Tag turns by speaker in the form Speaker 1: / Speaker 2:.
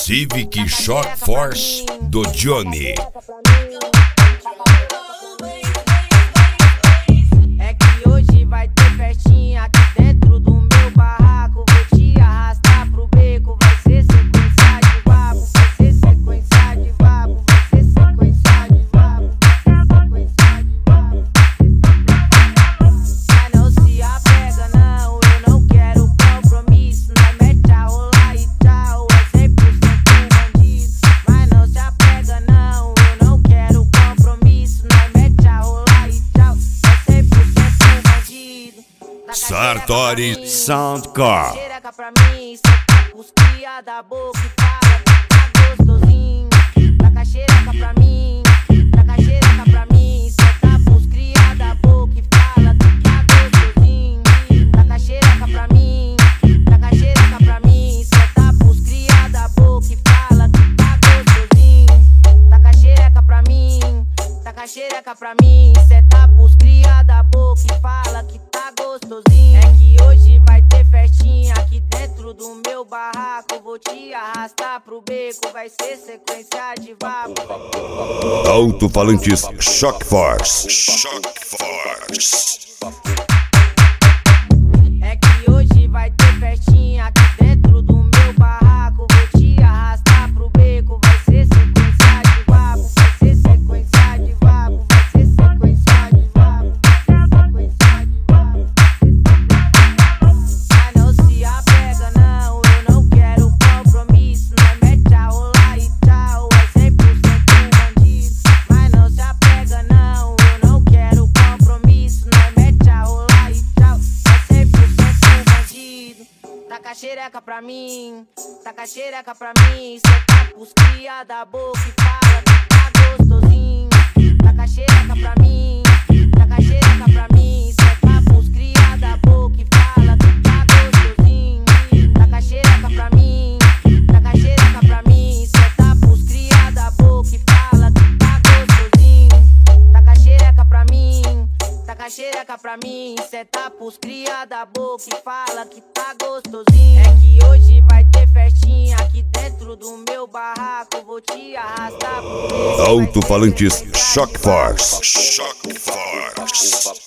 Speaker 1: Civic Shock Force do Johnny.
Speaker 2: É que hoje vai ter festinha aqui dentro do meu barraco. Vou te arrastar pro beco, vai ser sequência de vapo. Vai ser sequência de vapo, vai ser sequência de vapo. Mas não se apega não, eu não quero compromisso. Nós mete a rolar e tchau, é 100% bandido. Mas não se apega não, eu não quero compromisso. Nós mete a rolar e tchau, é 100% bandido.
Speaker 1: Sartori Soundcore.
Speaker 2: Xereca pra mim, cê tá pros cria da boca e fala que tá gostosinho. Taca xereca pra mim, taca xereca pra mim, cê tá pros cria da boca e fala que tá gostosinho. Taca xereca pra mim, taca xereca pra mim, cê tá pros cria da boca e fala que tá gostosinho. Taca xereca pra mim, taca xereca pra mim, cê tá pros cria da boca e fala que tá gostosinho. É que hoje vai ter festinha aqui dentro do meu barraco. Vou te arrastar pro beco, vai ser sequência de vapo.
Speaker 1: Alto-falantes Shock Force. Shock Force.
Speaker 2: É que hoje vai ter festinha aqui dentro do meu barraco. Vou te arrastar pro beco, vai ser sequência de vapo. Vai ser sequência de vapo, vai ser sequência de vapo. Mas não se apega não, eu não quero compromisso. Nós mete a rolar e tchau, é 100% bandido. Mas não se apega não, eu não quero compromisso. Nós mete a rolar e tchau, é 100% bandido. Taca xereca pra mim, taca xereca pra mim, cê tá pros cria da boca e fala que tá gostosinho. Taca xereca pra mim, taca xereca pra mim, cê tá pros cria da boca e fala que tá gostosinho. Taca xereca pra mim, taca xereca pra mim, cê tá pros cria da boca e fala que tá gostosinho. Taca xereca pra mim, taca xereca pra mim, cê tá pros cria da boca e fala que tá gostosinho. É que hoje vai ter festinha aqui dentro do meu barraco. Vou te arrastar pro beco,
Speaker 1: Alto-falantes Shock Force. Shock Force.